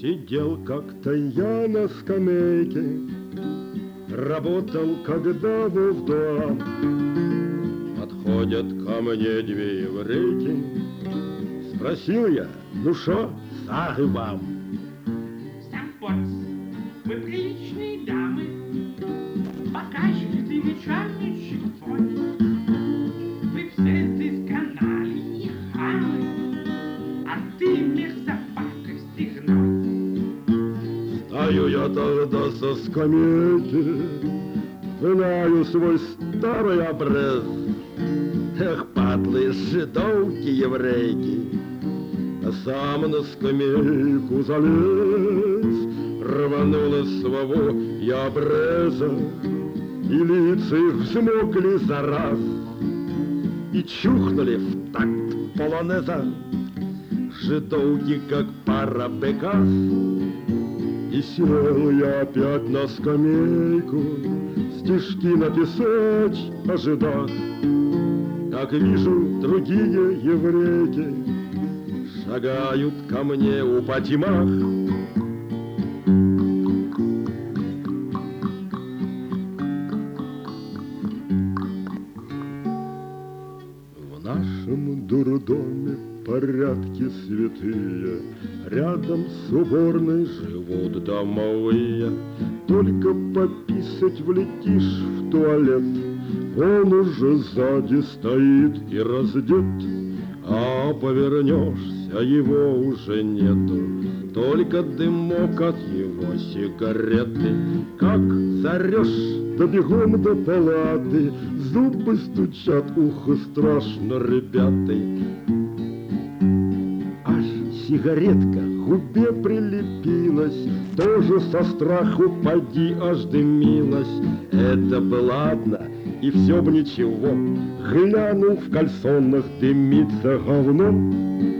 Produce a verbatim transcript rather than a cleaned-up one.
Сидел как-то я на скамейке, работал когда был в дом. Подходят ко мне две еврейки. Спросил я, ну шо, сахи вам? Сам Потц, вы приличные дамы, покажете вечерний фон. Вы все здесь канали и хамы, а ты мерзопакости гной. Стою я тогда со скамейки, знаю свой старый обрез. Эх, падлы, жидовки, еврейки, а сам на скамейку залез. Рвануло своего я обреза, и лица их взмокли за раз, и чухнули в такт полонеза жидовки, как пара бекас. И сел я опять на скамейку, стишки написать ожидав. Как вижу, другие еврейки шагают ко мне у потемах. В нашем дурдоме порядки святые, рядом с уборной живут домовые. Только пописать влетишь в туалет, он уже сзади стоит и раздет, а повернешься, его уже нету, только дымок от его сигареты. Как зарешь, да бегом до палаты, зубы стучат, ухо страшно, ребята. Аж сигаретка к губе прилепилась, тоже со страху поди аж дымилась. Это бы ладно, и все бы ничего, глянул в кальсонах дымится говно.